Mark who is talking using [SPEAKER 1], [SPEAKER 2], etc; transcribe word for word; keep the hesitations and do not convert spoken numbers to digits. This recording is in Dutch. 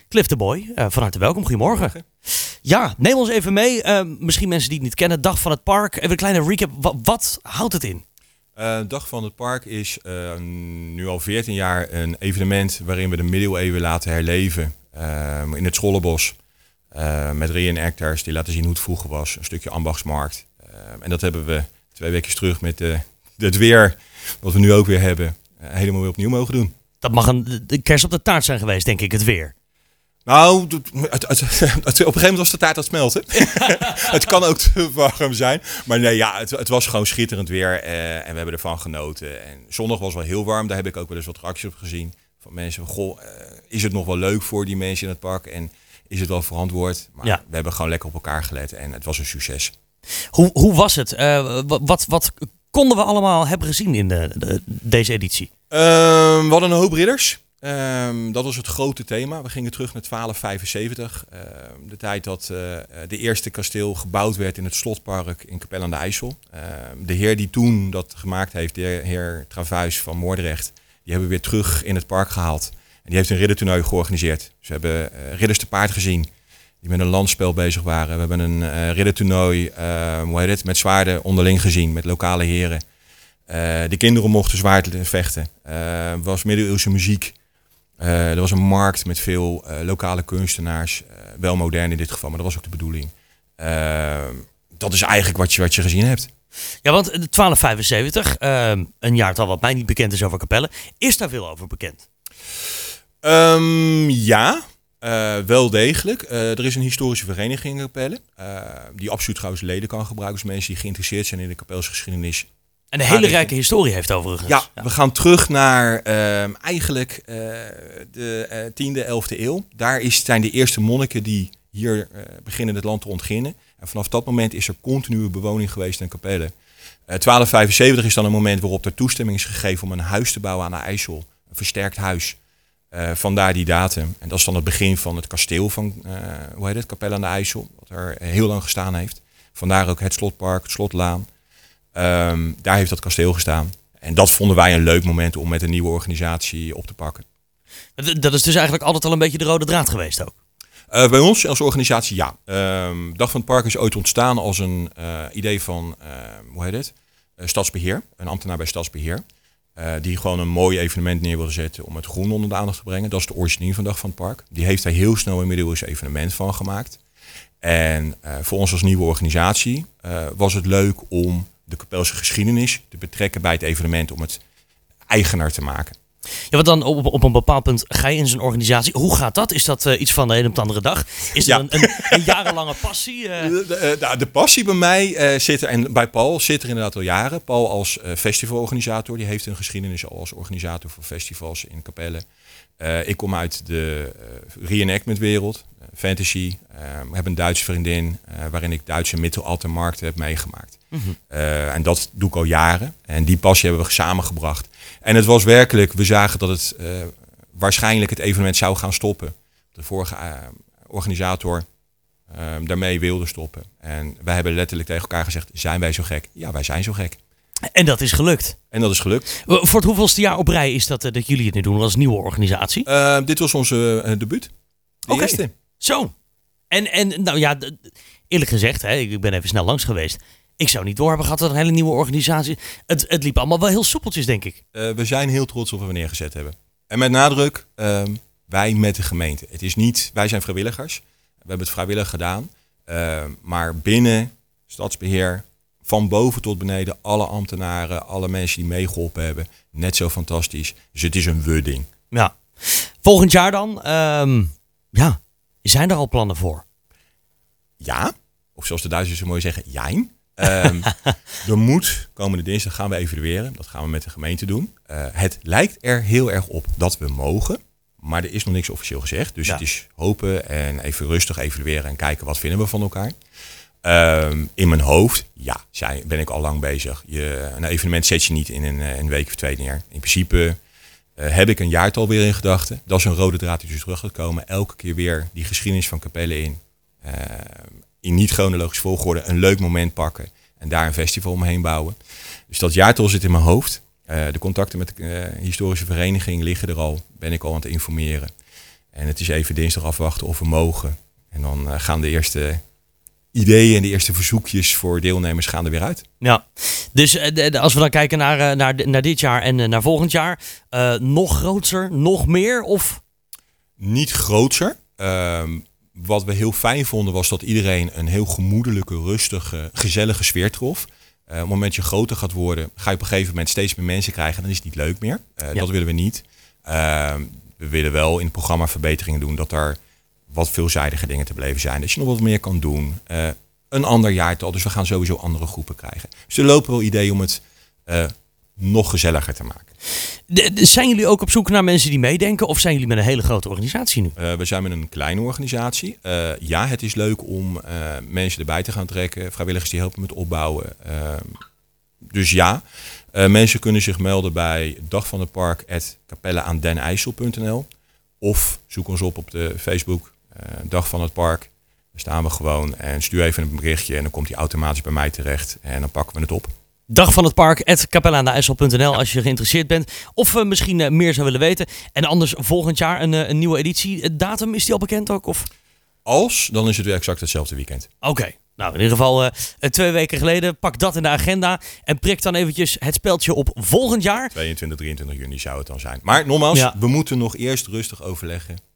[SPEAKER 1] Cliff de Boy, uh, van harte welkom. Goedemorgen. Ja, neem ons even mee. Uh, misschien mensen die het niet kennen. Dag van het Park. Even een kleine recap. Wat, wat houdt het in?
[SPEAKER 2] Uh, Dag van het Park is uh, nu al veertien jaar een evenement waarin we de middeleeuwen laten herleven. Uh, in het Schollebos. Uh, met reenactors die laten zien hoe het vroeger was. Een stukje ambachtsmarkt. Uh, en dat hebben we twee weken terug met uh, het weer, wat we nu ook weer hebben, uh, helemaal weer opnieuw mogen doen.
[SPEAKER 1] Dat mag een de kerst op de taart zijn geweest, denk ik, het weer.
[SPEAKER 2] Nou, het, het, het, het, op een gegeven moment was de taart aan het smelten. Het kan ook te warm zijn. Maar nee, ja, het, het was gewoon schitterend weer. Uh, en we hebben ervan genoten. En zondag was wel heel warm. Daar heb ik ook wel eens wat reacties op gezien. Van mensen, goh, uh, is het nog wel leuk voor die mensen in het park? En is het wel verantwoord? Maar ja. We hebben gewoon lekker op elkaar gelet. En het was een succes.
[SPEAKER 1] Hoe, hoe was het? Uh, wat, wat konden we allemaal hebben gezien in de, de, deze editie?
[SPEAKER 2] Uh, we hadden een hoop ridders. Um, dat was het grote thema. We gingen terug naar twaalf vijfenzeventig. Uh, de tijd dat uh, de eerste kasteel gebouwd werd in het Slotpark in Capelle aan de IJssel. Uh, de heer die toen dat gemaakt heeft, de heer Travuis van Moordrecht, die hebben we weer terug in het park gehaald. En die heeft een riddertoernooi georganiseerd. Ze hebben uh, ridders te paard gezien die met een landspel bezig waren. We hebben een uh, riddertoernooi uh, hoe heet het, met zwaarden onderling gezien, met lokale heren. Uh, de kinderen mochten zwaard vechten. Er uh, was middeleeuwse muziek. Uh, er was een markt met veel uh, lokale kunstenaars. Uh, wel modern in dit geval, maar dat was ook de bedoeling. Uh, dat is eigenlijk wat je, wat je gezien hebt.
[SPEAKER 1] Ja, want twaalf vijfenzeventig, uh, een jaartal wat mij niet bekend is over Capelle. Is daar veel over bekend?
[SPEAKER 2] Um, ja, uh, wel degelijk. Uh, er is een historische vereniging in Capelle. Uh, die absoluut trouwens leden kan gebruiken. Dus mensen die geïnteresseerd zijn in de Capelse geschiedenis.
[SPEAKER 1] En een hele rijke historie heeft overigens.
[SPEAKER 2] Ja, ja, we gaan terug naar uh, eigenlijk uh, de uh, tiende, elfde eeuw. Daar is, zijn de eerste monniken die hier uh, beginnen het land te ontginnen. En vanaf dat moment is er continue bewoning geweest in Capelle. Uh, twaalf vijfenzeventig is dan een moment waarop er toestemming is gegeven om een huis te bouwen aan de IJssel. Een versterkt huis. Uh, vandaar die datum. En dat is dan het begin van het kasteel van uh, hoe heet het? Capelle aan de IJssel. Wat er heel lang gestaan heeft. Vandaar ook het Slotpark, het Slotlaan. Um, daar heeft dat kasteel gestaan. En dat vonden wij een leuk moment om met een nieuwe organisatie op te pakken.
[SPEAKER 1] Dat is dus eigenlijk altijd al een beetje de rode draad geweest ook?
[SPEAKER 2] Uh, bij ons als organisatie ja. Um, Dag van het Park is ooit ontstaan als een uh, idee van, uh, hoe heet het? Uh, Stadsbeheer, een ambtenaar bij Stadsbeheer. Uh, die gewoon een mooi evenement neer wilde zetten om het groen onder de aandacht te brengen. Dat is de origineel van Dag van het Park. Die heeft daar heel snel een middeleeuws evenement van gemaakt. En uh, voor ons als nieuwe organisatie uh, was het leuk om de Capelse geschiedenis te betrekken bij het evenement, om het eigenaar te maken.
[SPEAKER 1] Ja, want dan op, op een bepaald punt ga je in zo'n organisatie. Hoe gaat dat? Is dat uh, iets van de een op de andere dag? Is
[SPEAKER 2] ja.
[SPEAKER 1] er een, een, een jarenlange passie? Uh...
[SPEAKER 2] De, de, de, de passie bij mij uh, zit er, en bij Paul zit er inderdaad al jaren. Paul als uh, festivalorganisator, die heeft een geschiedenis al als organisator voor festivals in Capelle. Uh, ik kom uit de uh, reenactment wereld, uh, fantasy. Uh, ik heb een Duitse vriendin uh, waarin ik Duitse middelaltermarkten heb meegemaakt. Mm-hmm. Uh, en dat doe ik al jaren. En die passie hebben we samengebracht. En het was werkelijk, we zagen dat het uh, waarschijnlijk het evenement zou gaan stoppen. De vorige uh, organisator uh, daarmee wilde stoppen. En wij hebben letterlijk tegen elkaar gezegd, zijn wij zo gek? Ja, wij zijn zo gek.
[SPEAKER 1] En dat is gelukt.
[SPEAKER 2] En dat is gelukt.
[SPEAKER 1] Voor het hoeveelste jaar op rij is dat uh, dat jullie het nu doen als nieuwe organisatie?
[SPEAKER 2] Uh, dit was onze uh, debuut. De
[SPEAKER 1] okay.
[SPEAKER 2] eerste.
[SPEAKER 1] Zo. En, en nou ja, eerlijk gezegd, hè, ik ben even snel langs geweest. Ik zou niet door hebben gehad dat een hele nieuwe organisatie. Het, het liep allemaal wel heel soepeltjes, denk ik.
[SPEAKER 2] Uh, we zijn heel trots op wat we neergezet hebben. En met nadruk, uh, wij met de gemeente. Het is niet, wij zijn vrijwilligers. We hebben het vrijwillig gedaan. Uh, maar binnen Stadsbeheer, van boven tot beneden, alle ambtenaren, alle mensen die meegeholpen hebben. Net zo fantastisch. Dus het is een we-ding.
[SPEAKER 1] Ja. Volgend jaar dan, um, ja, zijn er al plannen voor?
[SPEAKER 2] Ja, of zoals de Duitsers zo mooi zeggen, jijn. Um, er moet, komende dinsdag gaan we evalueren. Dat gaan we met de gemeente doen. Uh, het lijkt er heel erg op dat we mogen. Maar er is nog niks officieel gezegd. Dus ja. Het is hopen en even rustig evalueren en kijken wat vinden we van elkaar. Um, in mijn hoofd, ja, zijn, ben ik al lang bezig. Je, een evenement zet je niet in een, een week of twee neer. In principe uh, heb ik een jaartal weer in gedachten. Dat is een rode draad die dus terug gaat komen. Elke keer weer die geschiedenis van Capelle in. Uh, in niet chronologisch volgorde een leuk moment pakken. En daar een festival omheen bouwen. Dus dat jaartal zit in mijn hoofd. Uh, de contacten met de uh, historische vereniging liggen er al. Ben ik al aan het informeren. En het is even dinsdag afwachten of we mogen. En dan uh, gaan de eerste ideeën en de eerste verzoekjes voor deelnemers gaan er weer uit.
[SPEAKER 1] Ja, dus uh, de, de, als we dan kijken naar, uh, naar, naar dit jaar en uh, naar volgend jaar, uh, nog groter, nog meer of?
[SPEAKER 2] Niet groter. Uh, wat we heel fijn vonden was dat iedereen een heel gemoedelijke, rustige, gezellige sfeer trof. Uh, op het moment dat je groter gaat worden, ga je op een gegeven moment steeds meer mensen krijgen. Dan is het niet leuk meer. Uh, ja. Dat willen we niet. Uh, we willen wel in het programma verbeteringen doen, dat er wat veelzijdige dingen te beleven zijn. Dat je nog wat meer kan doen. Uh, een ander jaartal, dus we gaan sowieso andere groepen krijgen. Dus er lopen wel ideeën om het uh, nog gezelliger te maken.
[SPEAKER 1] De, de, zijn jullie ook op zoek naar mensen die meedenken of zijn jullie met een hele grote organisatie nu?
[SPEAKER 2] Uh, we zijn met een kleine organisatie. Uh, ja, het is leuk om uh, mensen erbij te gaan trekken. Vrijwilligers die helpen met opbouwen. Uh, dus ja, uh, mensen kunnen zich melden bij dag van het park at capelle aan den ijssel punt n l of zoek ons op op de Facebook, uh, Dag van het Park. Daar staan we gewoon en stuur even een berichtje en dan komt die automatisch bij mij terecht en dan pakken we het op.
[SPEAKER 1] Dag van het park at capelle aan den ijssel punt n l als je geïnteresseerd bent of uh, misschien uh, meer zou willen weten. En anders volgend jaar een, uh, een nieuwe editie. Het datum, is die al bekend ook? Of?
[SPEAKER 2] Als, dan is het weer exact hetzelfde weekend.
[SPEAKER 1] Oké. Okay. Nou, in ieder geval uh, twee weken geleden. Pak dat in de agenda en prik dan eventjes het speldje op volgend jaar.
[SPEAKER 2] tweeëntwintig, drieëntwintig juni zou het dan zijn. Maar nogmaals, ja. we moeten nog eerst rustig overleggen.